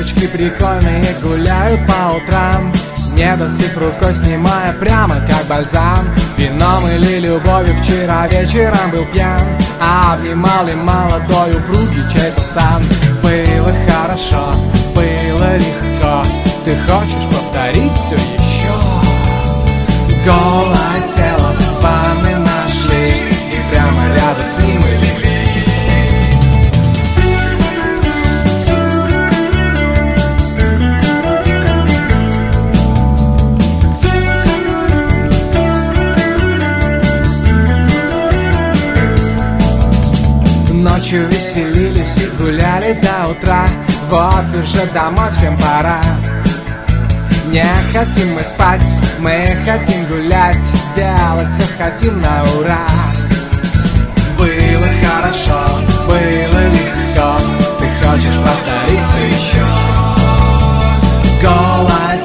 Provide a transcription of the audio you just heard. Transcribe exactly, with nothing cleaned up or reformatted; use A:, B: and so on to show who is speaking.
A: Девочки прикольные гуляют по утрам, недосып рукой снимая прямо как бальзам. Вином или любовью вчера вечером был пьян, а обнимал ли молодой упругий чей-то стан. Было хорошо, было легко, ты хочешь повторить все еще? Голое тело в ванной нашли, и прямо рядом с ним и легли. Ночью веселились и гуляли до утра, вот уже домой всем пора. Не хотим мы спать, мы хотим гулять, сделать все хотим на ура. Было хорошо, было легко, ты хочешь повторить все еще? Голая